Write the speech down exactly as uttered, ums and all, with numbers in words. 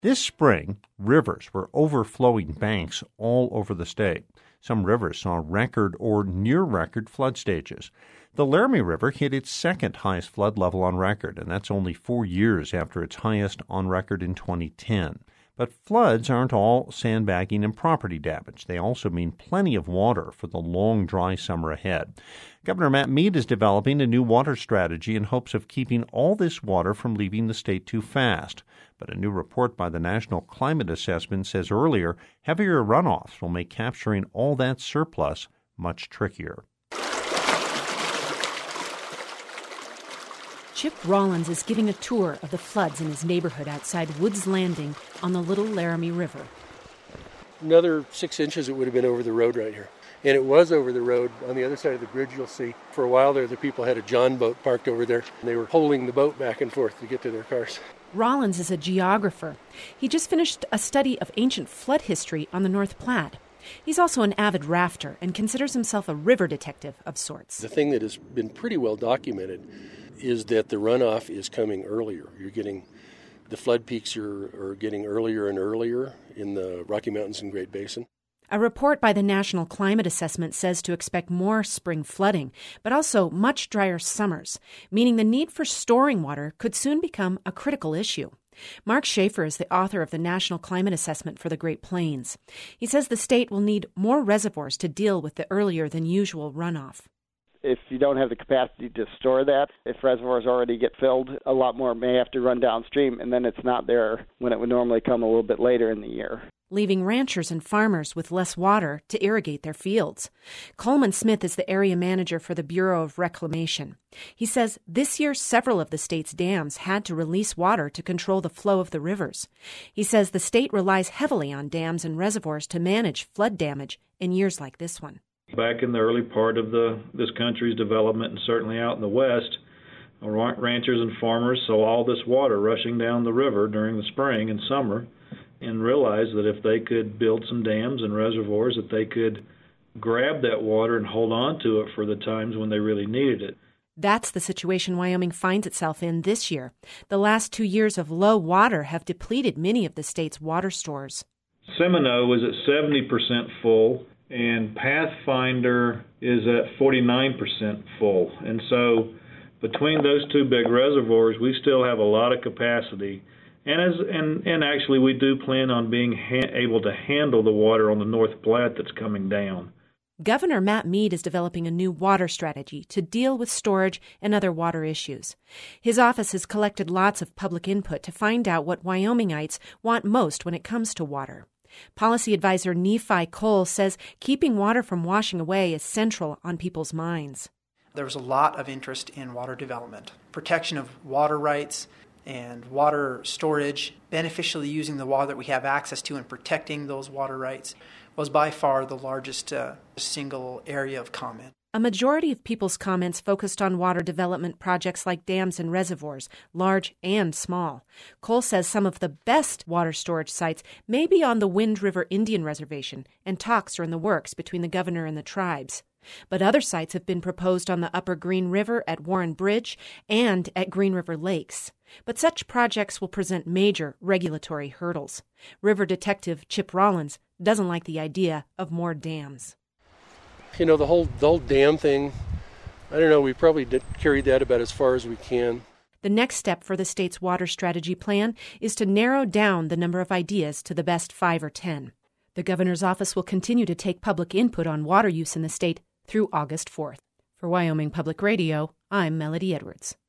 This spring, rivers were overflowing banks all over the state. Some rivers saw record or near-record flood stages. The Laramie River hit its second highest flood level on record, and that's only four years after its highest on record in twenty ten. But floods aren't all sandbagging and property damage. They also mean plenty of water for the long, dry summer ahead. Governor Matt Mead is developing a new water strategy in hopes of keeping all this water from leaving the state too fast. But a new report by the National Climate Assessment says earlier, heavier runoffs will make capturing all that surplus much trickier. Chip Rollins is giving a tour of the floods in his neighborhood outside Woods Landing on the Little Laramie River. Another six inches it would have been over the road right here. And it was over the road. On the other side of the bridge, you'll see. For a while there, the people had a John boat parked over there, and they were holding the boat back and forth to get to their cars. Rollins is a geographer. He just finished a study of ancient flood history on the North Platte. He's also an avid rafter and considers himself a river detective of sorts. The thing that has been pretty well documented is that the runoff is coming earlier. You're getting, the flood peaks are, are getting earlier and earlier in the Rocky Mountains and Great Basin. A report by the National Climate Assessment says to expect more spring flooding, but also much drier summers, meaning the need for storing water could soon become a critical issue. Mark Schaefer is the author of the National Climate Assessment for the Great Plains. He says the state will need more reservoirs to deal with the earlier than usual runoff. If you don't have the capacity to store that, if reservoirs already get filled, a lot more may have to run downstream, and then it's not there when it would normally come a little bit later in the year, leaving ranchers and farmers with less water to irrigate their fields. Coleman Smith is the area manager for the Bureau of Reclamation. He says this year several of the state's dams had to release water to control the flow of the rivers. He says the state relies heavily on dams and reservoirs to manage flood damage in years like this one. Back in the early part of the this country's development, and certainly out in the West, ranchers and farmers saw all this water rushing down the river during the spring and summer, and realized that if they could build some dams and reservoirs, that they could grab that water and hold on to it for the times when they really needed it. That's the situation Wyoming finds itself in this year. The last two years of low water have depleted many of the state's water stores. Seminole is at seventy percent full, and Pathfinder is at forty-nine percent full. And so between those two big reservoirs, we still have a lot of capacity. And as and, and actually, we do plan on being ha- able to handle the water on the North Platte that's coming down. Governor Matt Mead is developing a new water strategy to deal with storage and other water issues. His office has collected lots of public input to find out what Wyomingites want most when it comes to water. Policy advisor Nephi Cole says keeping water from washing away is central on people's minds. There was a lot of interest in water development, protection of water rights and water storage. Beneficially using the water that we have access to and protecting those water rights was by far the largest uh, single area of comment. A majority of people's comments focused on water development projects like dams and reservoirs, large and small. Cole says some of the best water storage sites may be on the Wind River Indian Reservation, and talks are in the works between the governor and the tribes. But other sites have been proposed on the Upper Green River at Warren Bridge and at Green River Lakes. But such projects will present major regulatory hurdles. River detective Chip Rollins doesn't like the idea of more dams. You know, the whole the whole dam thing, I don't know, we probably did carried that about as far as we can. The next step for the state's water strategy plan is to narrow down the number of ideas to the best five or ten. The governor's office will continue to take public input on water use in the state through August fourth. For Wyoming Public Radio, I'm Melody Edwards.